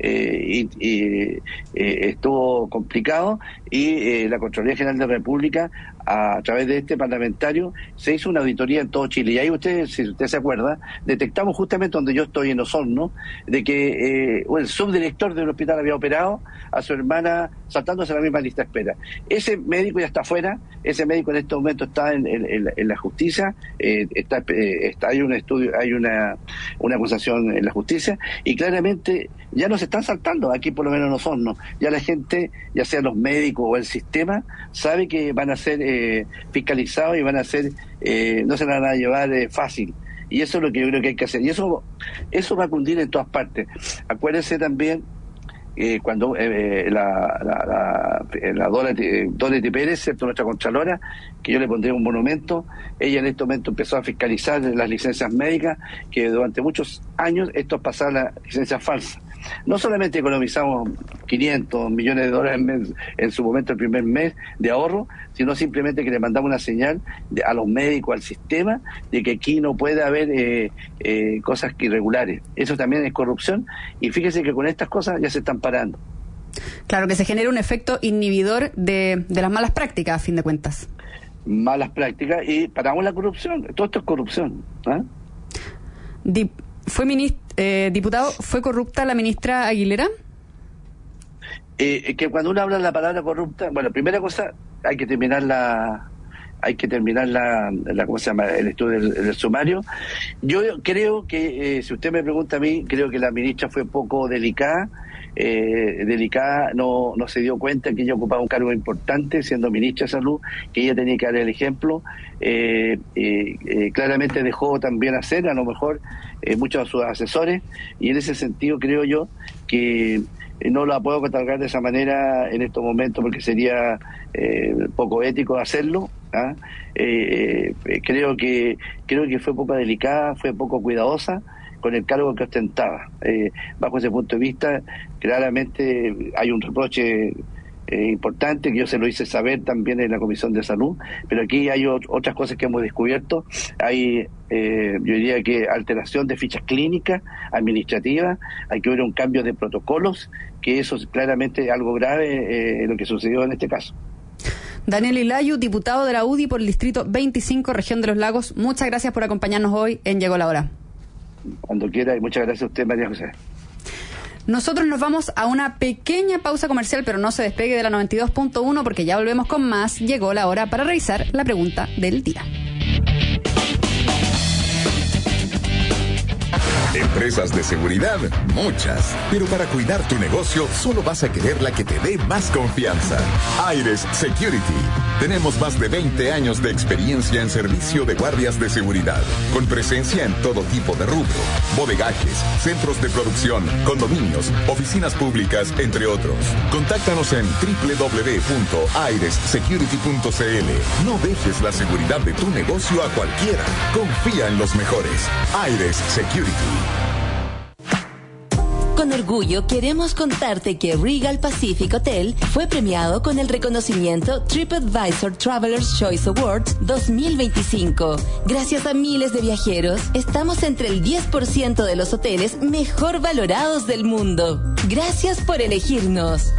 estuvo complicado y la Contraloría General de la República, a través de este parlamentario, se hizo una auditoría en todo Chile. Y ahí usted, si usted se acuerda, detectamos justamente donde yo estoy, en Osorno, de que el subdirector del hospital había operado a su hermana saltándose la misma lista de espera. Ese médico ya está afuera, ese médico en este momento está en la justicia, hay un estudio, hay una acusación en la justicia, y claramente ya no se están saltando, aquí por lo menos en Osorno. Ya la gente, ya sea los médicos o el sistema, sabe que van a ser fiscalizados y van a ser, no se la van a llevar fácil. Y eso es lo que yo creo que hay que hacer. Y eso va a cundir en todas partes. Acuérdense también cuando la Dorothy Pérez, ¿cierto?, nuestra Contralora, que yo le pondré un monumento, ella en este momento empezó a fiscalizar las licencias médicas, que durante muchos años esto pasaba las licencias falsas. No solamente economizamos 500 millones de dólares en su momento, el primer mes de ahorro, sino simplemente que le mandamos una señal a los médicos, al sistema, de que aquí no puede haber cosas irregulares. Eso también es corrupción, y fíjese que con estas cosas ya se están parando. Claro, que se genera un efecto inhibidor de las malas prácticas, a fin de cuentas. Malas prácticas, y paramos la corrupción. Todo esto es corrupción. Diputado, ¿fue corrupta la ministra Aguilera? Que cuando uno habla de la palabra corrupta, bueno, primera cosa, hay que terminar ¿cómo se llama?, el estudio del sumario. Yo creo que, si usted me pregunta a mí, creo que la ministra fue poco delicada, no se dio cuenta que ella ocupaba un cargo importante siendo ministra de Salud, que ella tenía que dar el ejemplo. Claramente dejó también hacer, a lo mejor, muchos de sus asesores, y en ese sentido creo yo que no la puedo catalogar de esa manera en estos momentos, porque sería poco ético hacerlo. Creo que fue poco delicada, fue poco cuidadosa con el cargo que ostentaba. Bajo ese punto de vista, claramente hay un reproche importante, que yo se lo hice saber también en la Comisión de Salud, pero aquí hay otras cosas que hemos descubierto. Hay, yo diría que alteración de fichas clínicas, administrativas, hay que ver un cambio de protocolos, que eso es claramente algo grave lo que sucedió en este caso. Daniel Ilayu, diputado de la UDI por el Distrito 25, Región de los Lagos, muchas gracias por acompañarnos hoy en Llegó la Hora. Cuando quiera, y muchas gracias a usted, María José. Nosotros nos vamos a una pequeña pausa comercial, pero no se despegue de la 92.1 porque ya volvemos con más. Llegó la hora para revisar la pregunta del día. Empresas de seguridad, muchas. Pero para cuidar tu negocio, solo vas a querer la que te dé más confianza. Aires Security. Tenemos más de 20 años de experiencia en servicio de guardias de seguridad, con presencia en todo tipo de rubro: bodegajes, centros de producción, condominios, oficinas públicas, entre otros. Contáctanos en www.airessecurity.cl. No dejes la seguridad de tu negocio a cualquiera. Confía en los mejores. Aires Security. Con orgullo queremos contarte que Regal Pacific Hotel fue premiado con el reconocimiento TripAdvisor Traveler's Choice Awards 2025. Gracias a miles de viajeros, estamos entre el 10% de los hoteles mejor valorados del mundo. Gracias por elegirnos.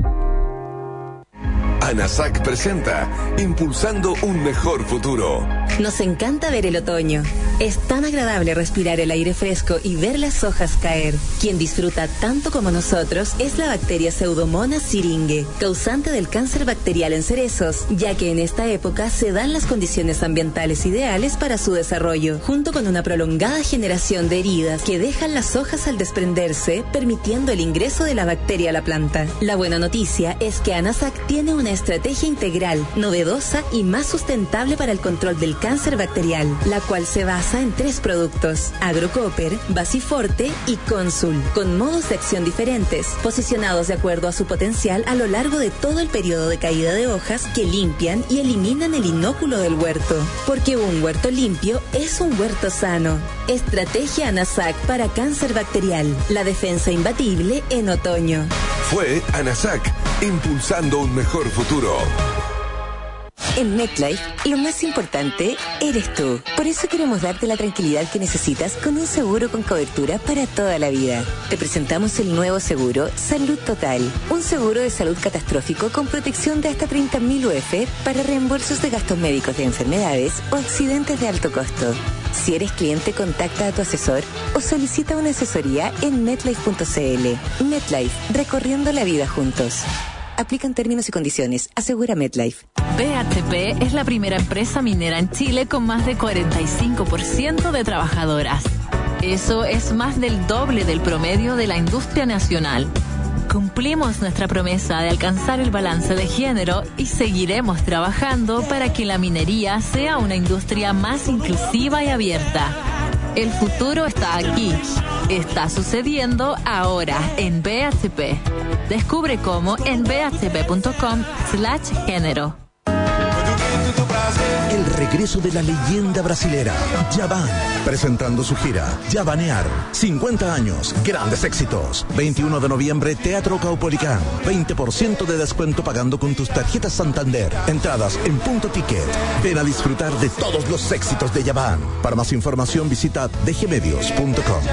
ANASAC presenta Impulsando un mejor futuro. Nos encanta ver el otoño. Es tan agradable respirar el aire fresco y ver las hojas caer. Quien disfruta tanto como nosotros es la bacteria Pseudomonas syringae, causante del cáncer bacterial en cerezos, ya que en esta época se dan las condiciones ambientales ideales para su desarrollo, junto con una prolongada generación de heridas que dejan las hojas al desprenderse, permitiendo el ingreso de la bacteria a la planta. La buena noticia es que ANASAC tiene una estrategia integral, novedosa y más sustentable para el control del cáncer bacterial, la cual se basa en 3 productos: Agrocopper, Basiforte y Consul, con modos de acción diferentes, posicionados de acuerdo a su potencial a lo largo de todo el periodo de caída de hojas, que limpian y eliminan el inóculo del huerto. Porque un huerto limpio es un huerto sano. Estrategia ANASAC para cáncer bacterial, la defensa imbatible en otoño. Fue ANASAC, impulsando un mejor futuro. En MetLife, lo más importante eres tú. Por eso queremos darte la tranquilidad que necesitas con un seguro con cobertura para toda la vida. Te presentamos el nuevo seguro Salud Total, un seguro de salud catastrófico con protección de hasta 30.000 UF para reembolsos de gastos médicos de enfermedades o accidentes de alto costo. Si eres cliente, contacta a tu asesor o solicita una asesoría en MetLife.cl. MetLife, recorriendo la vida juntos. Aplican términos y condiciones. Asegura MetLife. BHP es la primera empresa minera en Chile con más de 45% de trabajadoras. Eso es más del doble del promedio de la industria nacional. Cumplimos nuestra promesa de alcanzar el balance de género y seguiremos trabajando para que la minería sea una industria más inclusiva y abierta. El futuro está aquí. Está sucediendo ahora en BHP. Descubre cómo en bhp.com/género. El regreso de la leyenda brasilera, Djavan, presentando su gira Djavanear. 50 años, grandes éxitos. 21 de noviembre, Teatro Caupolicán. 20% de descuento pagando con tus tarjetas Santander. Entradas en Punto Ticket. Ven a disfrutar de todos los éxitos de Djavan. Para más información visita dgmedios.com.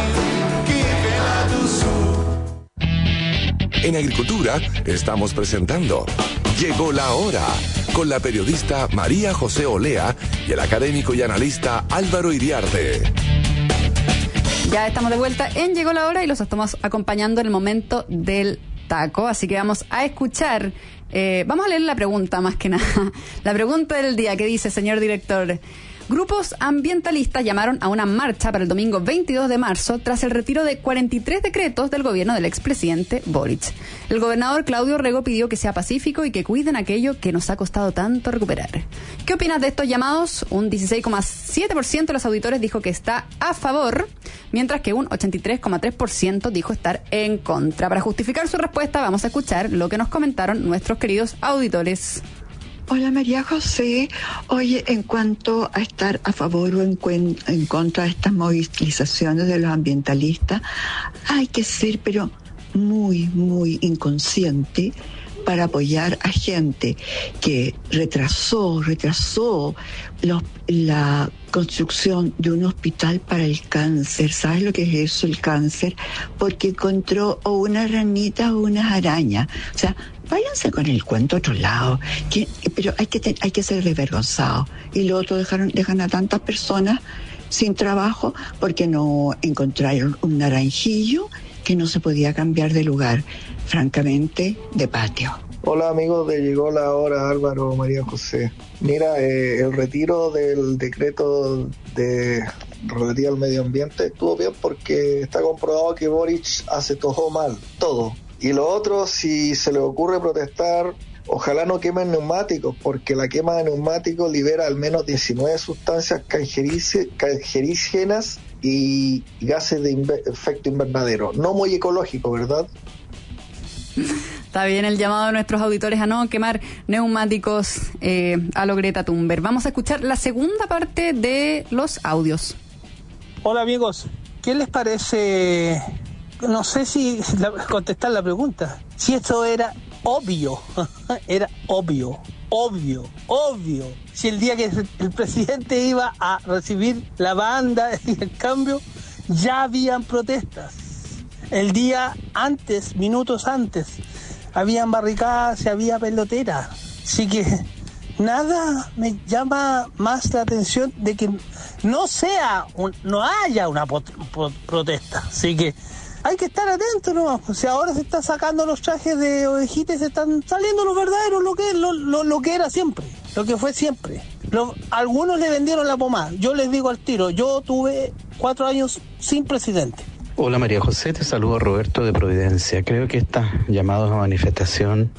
En Agricultura estamos presentando Llegó la Hora, con la periodista María José Olea y el académico y analista Álvaro Iriarte. Ya estamos de vuelta en Llegó la Hora y los estamos acompañando en el momento del taco, así que vamos a escuchar, vamos a leer la pregunta más que nada, la pregunta del día que dice: señor director, grupos ambientalistas llamaron a una marcha para el domingo 22 de marzo tras el retiro de 43 decretos del gobierno del expresidente Boric. El gobernador Claudio Rego pidió que sea pacífico y que cuiden aquello que nos ha costado tanto recuperar. ¿Qué opinas de estos llamados? Un 16,7% de los auditores dijo que está a favor, mientras que un 83,3% dijo estar en contra. Para justificar su respuesta vamos a escuchar lo que nos comentaron nuestros queridos auditores. Hola María José. Oye, en cuanto a estar a favor o en contra de estas movilizaciones de los ambientalistas, hay que ser pero muy, muy inconsciente para apoyar a gente que retrasó la construcción de un hospital para el cáncer. ¿Sabes lo que es eso, el cáncer? Porque encontró o una ranita o unas arañas. O sea, váyanse con el cuento a otro lado. Pero hay que ser desvergonzados. Y lo otro, dejan a tantas personas sin trabajo porque no encontraron un naranjillo que no se podía cambiar de lugar, francamente, de patio. Hola amigos de Llegó la Hora, Álvaro, María José. Mira, el retiro del decreto relativo al medio ambiente estuvo bien porque está comprobado que Boric hace todo mal, todo. Y lo otro, si se le ocurre protestar, ojalá no quemen neumáticos, porque la quema de neumáticos libera al menos 19 sustancias cancerígenas y gases de efecto invernadero. No muy ecológico, ¿verdad? Está bien el llamado de nuestros auditores a no quemar neumáticos a lo Greta Thunberg. Vamos a escuchar la segunda parte de los audios. Hola amigos, ¿qué les parece no sé si contestar la pregunta. Si esto era obvio, era obvio. Si el día que el presidente iba a recibir la banda y el cambio, ya habían protestas. El día antes, minutos antes, habían barricadas y había pelotera. Así que nada me llama más la atención de que no haya una protesta. Así que hay que estar atentos nomás. O sea, ahora se están sacando los trajes de ovejita y se están saliendo los verdaderos, lo que era siempre, lo que fue siempre. Algunos le vendieron la pomada. Yo les digo al tiro, yo tuve 4 años sin presidente. Hola María José, te saludo Roberto de Providencia. Creo que estos llamados a manifestación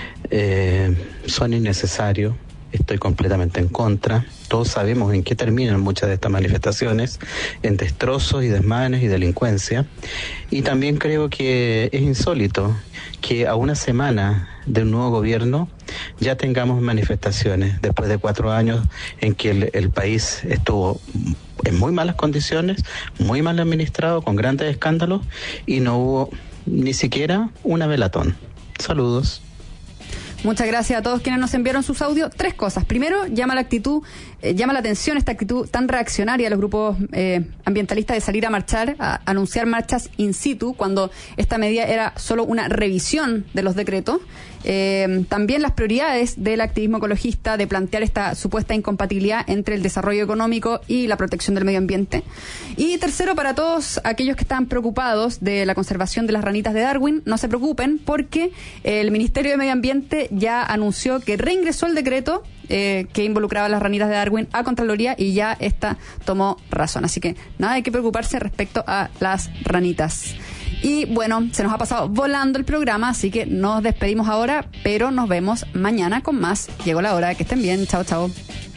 son innecesarios. Estoy completamente en contra. Todos sabemos en qué terminan muchas de estas manifestaciones, en destrozos y desmanes y delincuencia. Y también creo que es insólito que a una semana del nuevo gobierno ya tengamos manifestaciones, después de 4 años en que el país estuvo en muy malas condiciones, muy mal administrado, con grandes escándalos, y no hubo ni siquiera una velatón. Saludos. Muchas gracias a todos quienes nos enviaron sus audios. 3 cosas. Primero, llama la atención esta actitud tan reaccionaria de los grupos ambientalistas de salir a marchar, a anunciar marchas in situ, cuando esta medida era solo una revisión de los decretos. También las prioridades del activismo ecologista de plantear esta supuesta incompatibilidad entre el desarrollo económico y la protección del medio ambiente. Y tercero, para todos aquellos que están preocupados de la conservación de las ranitas de Darwin, no se preocupen, porque el Ministerio de Medio Ambiente ya anunció que reingresó el decreto que involucraba a las ranitas de Darwin a Contraloría, y ya esta tomó razón. Así que nada hay que preocuparse respecto a las ranitas. Y bueno, se nos ha pasado volando el programa, así que nos despedimos ahora, pero nos vemos mañana con más. Llegó la hora, que estén bien, chao, chao.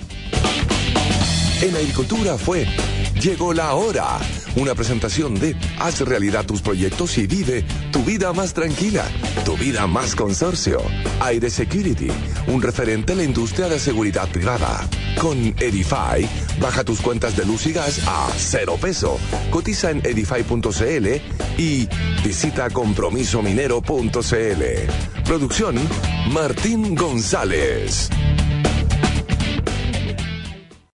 En Agricultura fue Llegó la Hora, una presentación de Haz realidad tus proyectos y vive tu vida más tranquila, tu vida más consorcio. Aire Security, un referente en la industria de seguridad privada. Con Edify, baja tus cuentas de luz y gas a 0 peso. Cotiza en edify.cl y visita compromisominero.cl. Producción Martín González.